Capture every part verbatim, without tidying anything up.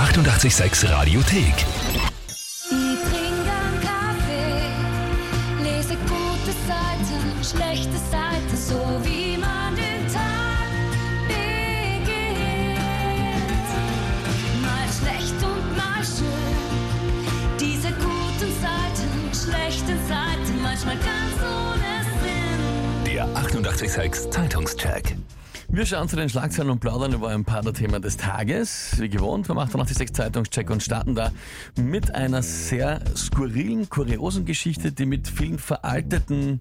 achtundachtzig Komma sechs Radiothek. Ich trinke einen Kaffee, lese gute Seiten, schlechte Seiten, so wie man den Tag beginnt. Mal schlecht und mal schön, diese guten Seiten, schlechten Seiten, manchmal ganz ohne Sinn. Der achtundachtzig Komma sechs Zeitungscheck. Wir schauen zu den Schlagzeilen und plaudern über ein paar der Themen des Tages, wie gewohnt vom achtundachtzig Komma sechs Zeitungscheck, und starten da mit einer sehr skurrilen, kuriosen Geschichte, die mit vielen veralteten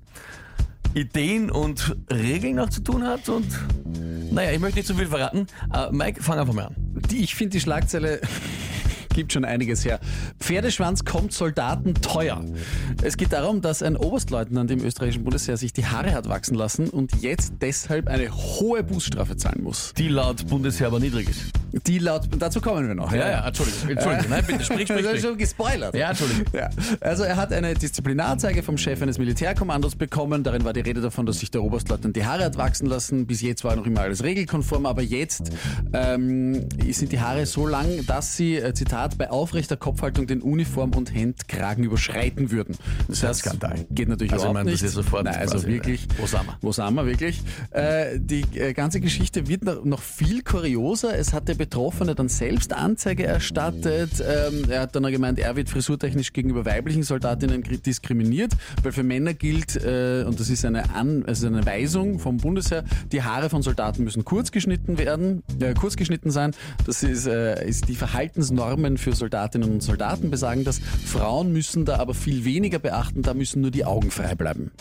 Ideen und Regeln noch zu tun hat. Und naja, ich möchte nicht zu viel verraten. Uh, Mike, fang einfach mal an. Die, ich finde die Schlagzeile gibt schon einiges her. Pferdeschwanz kommt Soldaten teuer. Es geht darum, dass ein Oberstleutnant im österreichischen Bundesheer sich die Haare hat wachsen lassen und jetzt deshalb eine hohe Bußstrafe zahlen muss. Die laut Bundesheer aber niedrig ist. Die laut, dazu kommen wir noch. Ja, ja, Entschuldigung. Entschuldigung. Nein, bitte, sprich, sprich, Das sprich. ist schon gespoilert. Ja, Entschuldigung. Ja. Also er hat eine Disziplinarzeige vom Chef eines Militärkommandos bekommen. Darin war die Rede davon, dass sich der Oberstleutnant die Haare hat wachsen lassen. Bis jetzt war noch immer alles regelkonform, aber jetzt ähm, sind die Haare so lang, dass sie, äh, Zitat, bei aufrechter Kopfhaltung den Uniform- und Hemdkragen überschreiten würden. Das heißt, Skandal. geht natürlich Also, überhaupt ich meine, das nicht. ist sofort Nein, also quasi, wirklich. Wo sind wir? Wo sind wir wirklich? Äh, die äh, ganze Geschichte wird noch, noch viel kurioser. Es hat der Betroffene dann selbst Anzeige erstattet. Ähm, er hat dann auch gemeint, er wird frisurtechnisch gegenüber weiblichen Soldatinnen diskriminiert, weil für Männer gilt, äh, und das ist eine, An also eine Weisung vom Bundesheer, die Haare von Soldaten müssen kurz geschnitten werden, äh, kurz geschnitten sein. Das ist, äh, ist die Verhaltensnormen für Soldatinnen und Soldaten besagen das. Frauen müssen da aber viel weniger beachten, da müssen nur die Augen frei bleiben.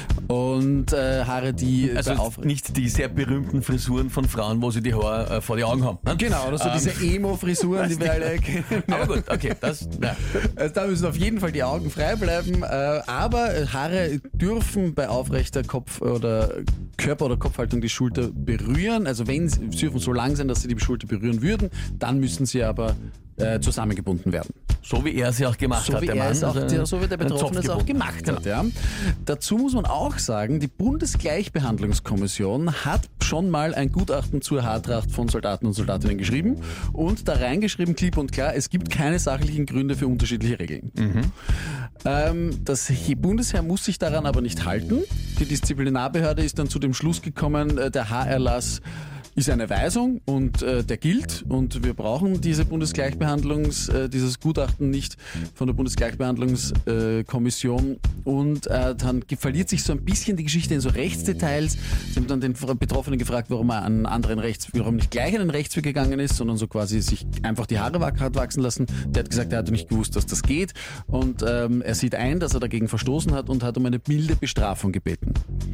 Und äh, Haare, die Also bei Auf nicht die sehr berühmten Frisuren von Frauen, wo sie die Haare äh, vor die Augen haben. Ne? Genau, oder so Ähm, diese Emo-Frisuren, die wir alle kennen. Aber gut, okay, das, ja. Also da müssen auf jeden Fall die Augen frei bleiben. Äh, aber Haare dürfen bei aufrechter Kopf- oder Körper- oder Kopfhaltung die Schulter berühren. Also wenn sie, sie dürfen so lang sein, dass sie die Schulter berühren würden, dann müssen sie aber äh, zusammengebunden werden. So wie er es ja auch gemacht So hat, wie, der er Mann. es auch, also der, so wie der einen Betroffene Zopf es auch gebunden. gemacht hat. Ja. Dazu muss man auch sagen, die Bundesgleichbehandlungskommission hat schon mal ein Gutachten zur Haartracht von Soldaten und Soldatinnen geschrieben und da reingeschrieben, klipp und klar, es gibt keine sachlichen Gründe für unterschiedliche Regeln. Mhm. Ähm, das Bundesheer muss sich daran aber nicht halten. Die Disziplinarbehörde ist dann zu dem Schluss gekommen, äh, der Haarerlass ist eine Weisung und äh, der gilt und wir brauchen diese Bundesgleichbehandlungs, äh, dieses Gutachten nicht von der Bundesgleichbehandlungskommission äh, und äh, dann verliert sich so ein bisschen die Geschichte in so Rechtsdetails. Sie haben dann den Betroffenen gefragt, warum er an anderen Rechts, warum nicht gleich einen Rechtsweg gegangen ist, sondern so quasi sich einfach die Haare hat wachsen lassen. Der hat gesagt, er hatte nicht gewusst, dass das geht und ähm, er sieht ein, dass er dagegen verstoßen hat und hat um eine milde Bestrafung gebeten.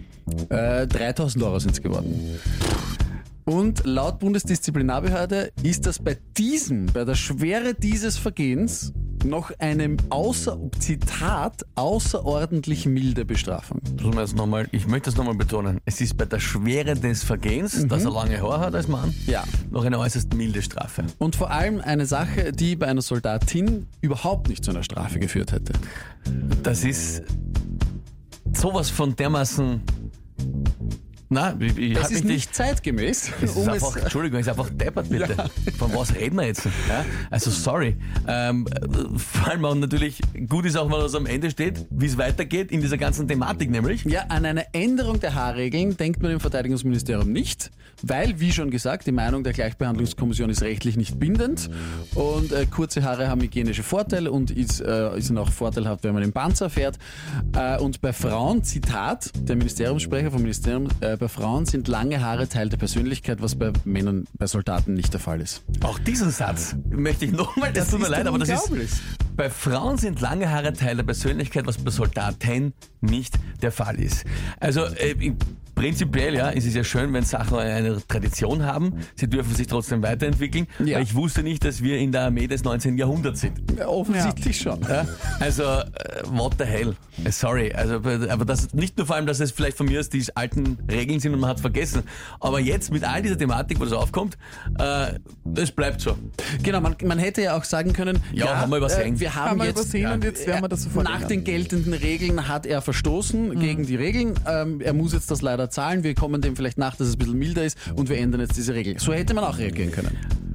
Äh, dreitausend Euro sind es geworden. Und laut Bundesdisziplinarbehörde ist das bei diesem, bei der Schwere dieses Vergehens noch eine außer, Zitat, außerordentlich milde Bestrafung. Das muss man jetzt noch mal, ich möchte das nochmal betonen. Es ist bei der Schwere des Vergehens, mhm. dass er lange Haare hat als Mann, Ja. noch eine äußerst milde Strafe. Und vor allem eine Sache, die bei einer Soldatin überhaupt nicht zu einer Strafe geführt hätte. Das ist sowas von dermaßen... Nein, ich, ich Das hab ist mich nicht zeitgemäß. Es ist um einfach, es- Entschuldigung, es ist einfach deppert, bitte. Ja. Von was reden wir jetzt? Ja? Also sorry. Ähm, vor allem auch natürlich, gut ist auch, wenn was am Ende steht, wie es weitergeht in dieser ganzen Thematik nämlich. Ja, an eine Änderung der Haarregeln denkt man im Verteidigungsministerium nicht, weil, wie schon gesagt, die Meinung der Gleichbehandlungskommission ist rechtlich nicht bindend und äh, kurze Haare haben hygienische Vorteile und ist, äh, ist auch vorteilhaft, wenn man im Panzer fährt. Äh, und bei Frauen, Zitat, der Ministeriumssprecher vom Ministerium, äh, bei Frauen sind lange Haare Teil der Persönlichkeit, was bei Männern, bei Soldaten nicht der Fall ist. Auch diesen Satz möchte ich nochmal, das, Das tut mir ist leid, doch aber das ist, unglaublich. bei Frauen sind lange Haare Teil der Persönlichkeit, was bei Soldaten nicht der Fall ist. Also äh, prinzipiell ja, ist es ja schön, wenn Sachen eine Tradition haben. Sie dürfen sich trotzdem weiterentwickeln. Ja. Weil ich wusste nicht, dass wir in der Armee des neunzehnten Jahrhunderts sind. Ja, offensichtlich schon. Ja, also, äh, what the hell? Äh, Sorry, also, aber das nicht nur vor allem, dass es vielleicht von mir aus die alten Regeln sind und man hat vergessen, aber jetzt mit all dieser Thematik, wo das aufkommt, äh, das bleibt so. Genau, man, man hätte ja auch sagen können, Ja, haben wir übersehen. Äh, wir haben, Haben wir jetzt, übersehen und jetzt werden wir das sofort nach ändern. den geltenden Regeln hat er verstoßen Mhm. gegen die Regeln. Ähm, er muss jetzt das leider zahlen. Wir kommen dem vielleicht nach, dass es ein bisschen milder ist und wir ändern jetzt diese Regel. So hätte man auch reagieren können.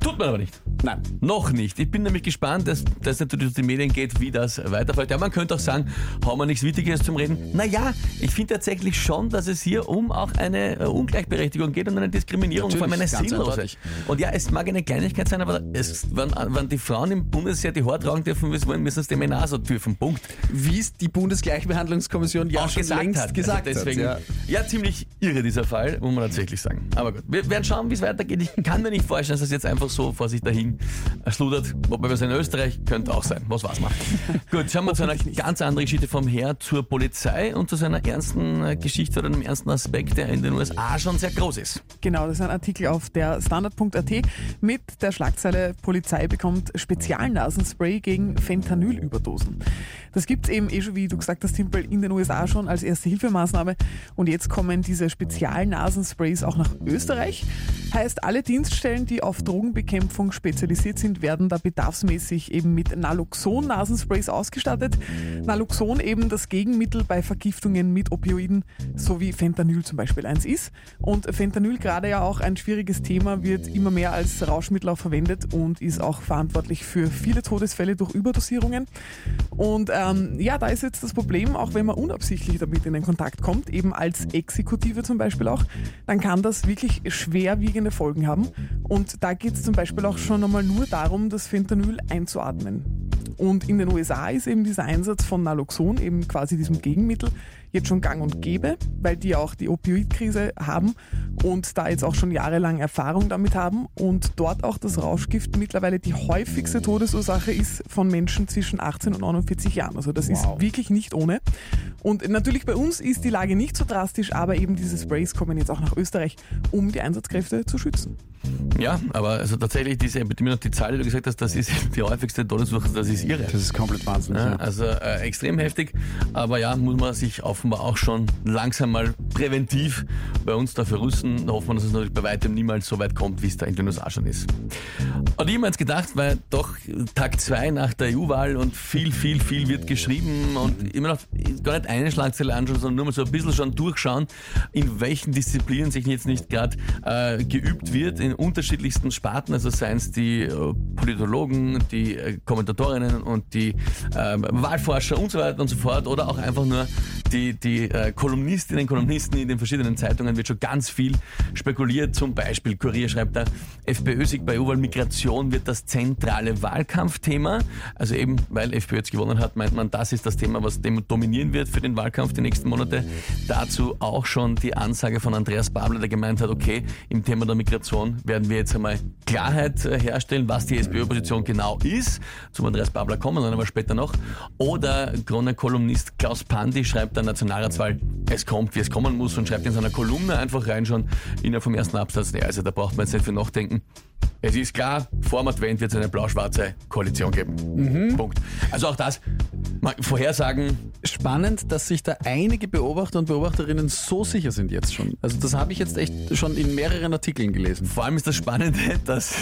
Tut man aber nicht. Nein. Noch nicht. Ich bin nämlich gespannt, dass das natürlich durch die Medien geht, wie das weiterfällt. Ja, man könnte auch sagen, haben wir nichts Wichtiges zum Reden? Naja, ich finde tatsächlich schon, dass es hier um auch eine äh, Ungleichberechtigung geht und eine Diskriminierung, vor allem eine Natürlich, ganz sinnlose. eindeutig. Und ja, es mag eine Kleinigkeit sein, aber es, wenn, wenn die Frauen im Bundesheer die Haare tragen dürfen, wie sie wollen, müssen es die Männer auch so dürfen. Punkt. Wie es die Bundesgleichbehandlungskommission ja Auch schon gesagt längst hat. gesagt also deswegen, hat. Ja. ja, ziemlich irre dieser Fall, muss man tatsächlich sagen. Aber gut, wir werden schauen, wie es weitergeht. Ich kann mir nicht vorstellen, dass das jetzt einfach so vor sich dahin schludert. Wobei wir es in Österreich, könnte auch sein. Was war's mal. Gut, schauen wir zu einer ganz anderen Geschichte vom Heer zur Polizei und zu seiner ernsten äh, Geschichte oder einem ernsten Aspekt, der in den U S A schon sehr groß ist. Genau, das ist ein Artikel auf der Standard punkt a t mit der Schlagzeile Polizei bekommt Spezialnasenspray gegen Fentanylüberdosen. Das gibt es eben eh schon, wie du gesagt hast, Timpel, in den U S A schon als Erste-Hilfemaßnahme und jetzt kommen diese Spezialnasensprays auch nach Österreich. Heißt, alle Dienststellen, die auf Drogenbekämpfung spezialisiert sind, werden da bedarfsmäßig eben mit Naloxon-Nasensprays ausgestattet. Naloxon eben das Gegenmittel bei Vergiftungen mit Opioiden, so wie Fentanyl zum Beispiel eins ist. Und Fentanyl, gerade ja auch ein schwieriges Thema, wird immer mehr als Rauschmittel auch verwendet und ist auch verantwortlich für viele Todesfälle durch Überdosierungen. Und ähm, ja, da ist jetzt das Problem, auch wenn man unabsichtlich damit in den Kontakt kommt, eben als Exekutive zum Beispiel auch, dann kann das wirklich schwerwiegende Folgen haben. Und da geht es zum Beispiel auch schon einmal nur darum, das Fentanyl einzuatmen. Und in den U S A ist eben dieser Einsatz von Naloxon, eben quasi diesem Gegenmittel, jetzt schon gang und gäbe, weil die auch die Opioidkrise haben und da jetzt auch schon jahrelang Erfahrung damit haben und dort auch das Rauschgift mittlerweile die häufigste Todesursache ist von Menschen zwischen achtzehn und neunundvierzig Jahren. Also das Wow. ist wirklich nicht ohne. Und natürlich bei uns ist die Lage nicht so drastisch, aber eben diese Sprays kommen jetzt auch nach Österreich, um die Einsatzkräfte zu schützen. Ja, aber also tatsächlich diese Epidemie und die Zahl, die du gesagt hast, das ist die häufigste Todesursache, das ist irre. Das ist komplett wahnsinnig. Ja, Ja. also äh, extrem heftig, aber ja, muss man sich offenbar auch schon langsam mal präventiv bei uns dafür rüsten. Da hoffen wir, dass es natürlich bei weitem niemals so weit kommt, wie es da in den U S A schon ist. Und ich habe mir jetzt gedacht, weil doch Tag zwei nach der E U-Wahl und viel, viel, viel wird geschrieben und immer noch gar nicht eine Schlagzeile anschauen, sondern nur mal so ein bisschen schon durchschauen, in welchen Disziplinen sich jetzt nicht gerade äh, geübt wird, in unterschiedlichsten Sparten, also seien es die äh, Politologen, die äh, Kommentatorinnen und die äh, Wahlforscher und so weiter und so fort oder auch einfach nur die, die äh, Kolumnistinnen, Kolumnisten in den verschiedenen Zeitungen wird schon ganz viel spekuliert. Zum Beispiel Kurier schreibt da, FPÖ-Sieg bei E U-Wahl, Migration wird das zentrale Wahlkampfthema. Also eben, weil FPÖ jetzt gewonnen hat, meint man, das ist das Thema, was dem dominieren wird für den Wahlkampf die nächsten Monate. Dazu auch schon die Ansage von Andreas Babler, der gemeint hat, okay, im Thema der Migration werden wir jetzt einmal Klarheit äh, herstellen, was die SPÖ-Position genau ist. Zum Andreas Babler kommen, dann aber später noch. Oder Krone-Kolumnist Klaus Pandi schreibt der Nationalratswahl, es kommt, wie es kommen muss und schreibt in seiner Kolumne einfach rein schon innerhalb vom ersten Absatz, ja, also da braucht man jetzt nicht für nachdenken. Es ist klar, vor dem Advent wird es eine blau-schwarze Koalition geben. Mhm. Punkt. Also auch das, mal Vorhersagen. Spannend, dass sich da einige Beobachter und Beobachterinnen so sicher sind jetzt schon. Also das habe ich jetzt echt schon in mehreren Artikeln gelesen. Vor allem ist das Spannende, dass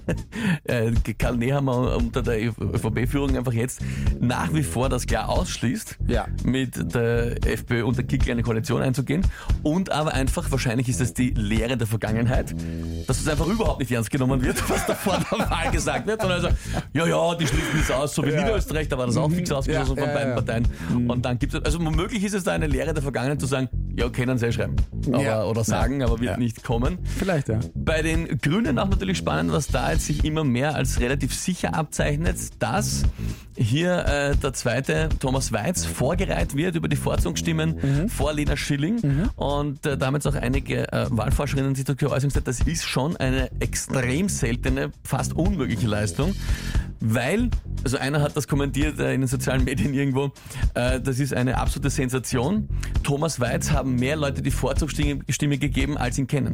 äh, Karl Nehammer unter der ÖVP-Führung einfach jetzt nach wie vor das klar ausschließt, Ja. mit der FPÖ und der Kickl eine Koalition einzugehen und aber einfach, wahrscheinlich ist es die Lehre der Vergangenheit, dass es einfach überhaupt nicht ernst genommen wird, was da vor der Wahl gesagt wird, sondern also, ja, ja, die schließen das aus, so wie Ja. Niederösterreich, da war das auch fix ausgeschlossen Ja, von ja, beiden ja. Parteien. Und dann gibt es, also womöglich ist es da eine Lehre der Vergangenheit zu sagen, ja, können sie eh schreiben aber, Ja. oder sagen, aber wird Ja. nicht kommen. Vielleicht, ja. Bei den Grünen auch natürlich spannend, was da jetzt sich immer mehr als relativ sicher abzeichnet, dass hier äh, der zweite Thomas Weiz vorgereiht wird über die Vorzugsstimmen Mhm. vor Lena Schilling und äh, damit auch einige äh, Wahlforscherinnen sich dazu äußern gesagt, das ist schon eine extrem seltene, fast unmögliche Leistung, weil, also einer hat das kommentiert äh, in den sozialen Medien irgendwo, äh, das ist eine absolute Sensation. Thomas Weiz haben mehr Leute die Vorzugsstimme Stimme gegeben, als ihn kennen.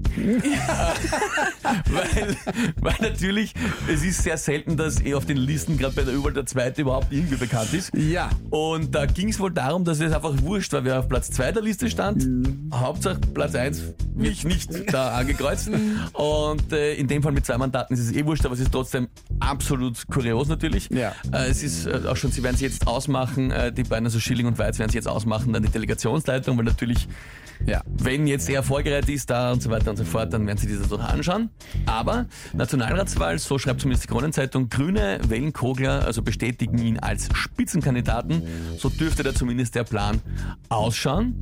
weil, weil natürlich, es ist sehr selten, dass eh auf den Listen, gerade bei der U-Wahl, der Zweite überhaupt irgendwie bekannt ist. Ja. Und da ging es wohl darum, dass es einfach wurscht war, wer auf Platz zwei der Liste stand. Mhm. Hauptsache Platz eins wird nicht da angekreuzt. Und äh, in dem Fall mit zwei Mandaten ist es eh wurscht, aber es ist trotzdem absolut kurios natürlich. Ja. Äh, es ist äh, auch schon, sie werden es jetzt ausmachen, äh, die beiden, also Schilling und Weiz werden es jetzt ausmachen, dann die Delegationsleitung, weil natürlich Ja. Wenn jetzt er vorgereiht ist da und so weiter und so fort, dann werden sie das doch anschauen. Aber Nationalratswahl, so schreibt zumindest die Kronenzeitung, Grüne wählen Kogler, also bestätigen ihn als Spitzenkandidaten. So dürfte da zumindest der Plan ausschauen.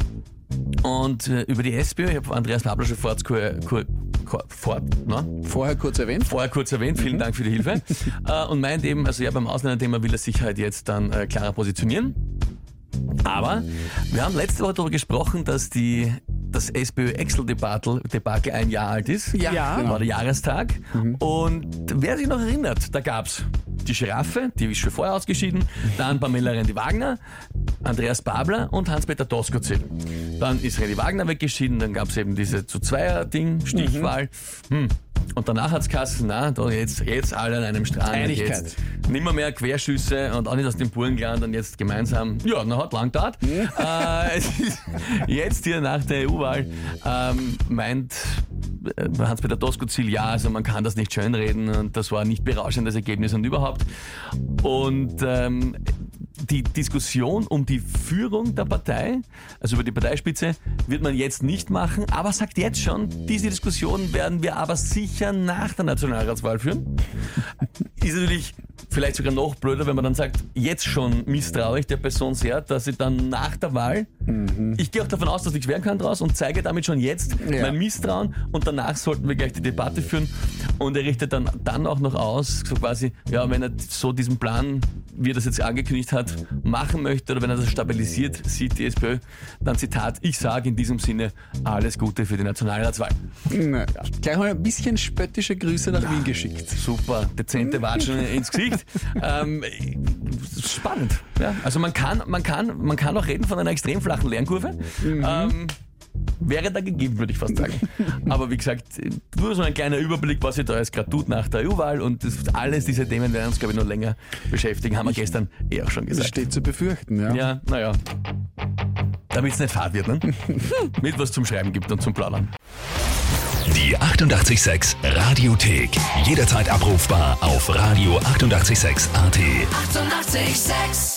Und äh, über die SPÖ, ich habe Andreas Babler schon vor, vor, vor, ne? Vorher kurz erwähnt. Vorher kurz erwähnt, vielen Dank für die Hilfe. äh, und meint eben, also ja, beim Ausländerthema will er sich halt jetzt dann äh, klarer positionieren. Aber wir haben letzte Woche darüber gesprochen, dass die, das SPÖ-Excel-Debakel Debakel ein Jahr alt ist. Ja. Das war der Jahrestag. Mhm. Und wer sich noch erinnert, da gab's die Giraffe, die ist schon vorher ausgeschieden, dann Pamela Rendi-Wagner, Andreas Babler und Hans-Peter Doskozil. Dann ist Rendi Wagner weggeschieden, dann gab es eben diese zu Zweier-Ding, Stichwahl. Hm. Und danach hat's geheißen, na, da jetzt, jetzt alle an einem Strang. Einigkeit. Jetzt nimmer mehr Querschüsse und auch nicht aus dem Burgenland und jetzt gemeinsam, ja, na, hat lang gedauert. Ja. Äh, jetzt hier nach der E U-Wahl ähm, meint äh, Hans-Peter Doskozil, ja, also man kann das nicht schönreden und das war ein nicht berauschendes Ergebnis und überhaupt. Und ähm, die Diskussion um die Führung der Partei, also über die Parteispitze, wird man jetzt nicht machen, aber sagt jetzt schon, diese Diskussion werden wir aber sicher nach der Nationalratswahl führen. Ist natürlich vielleicht sogar noch blöder, wenn man dann sagt, jetzt schon misstraue ich der Person sehr, dass sie dann nach der Wahl, mhm. ich gehe auch davon aus, dass nichts werden kann draus und zeige damit schon jetzt ja. mein Misstrauen und danach sollten wir gleich die Debatte führen und er richtet dann, dann auch noch aus, so quasi, ja, wenn er so diesen Plan, wie er das jetzt angekündigt hat, machen möchte oder wenn er das stabilisiert sieht, die SPÖ, dann Zitat, ich sage in diesem Sinne alles Gute für die Nationalratswahl. Na, ja. Gleich mal ein bisschen spöttische Grüße nach ja. Wien geschickt. Super, dezente Watschen ins Gesicht. ähm, spannend. Ja? Also man kann, man, kann, man kann auch reden von einer extrem flachen Lernkurve. Mhm. Ähm, wäre da gegeben, würde ich fast sagen. Aber wie gesagt, nur so ein kleiner Überblick, was sich da jetzt gerade tut nach der E U-Wahl und das, alles diese Themen werden uns, glaube ich, noch länger beschäftigen, haben wir gestern eh auch schon gesagt. Das steht zu befürchten, ja. Ja, naja. Damit es nicht fad wird, ne? Mit was zum Schreiben gibt und zum Plaudern. Die achtundachtzig Komma sechs Radiothek. Jederzeit abrufbar auf radio achtundachtzig Komma sechs Punkt a t. achtundachtzig Komma sechs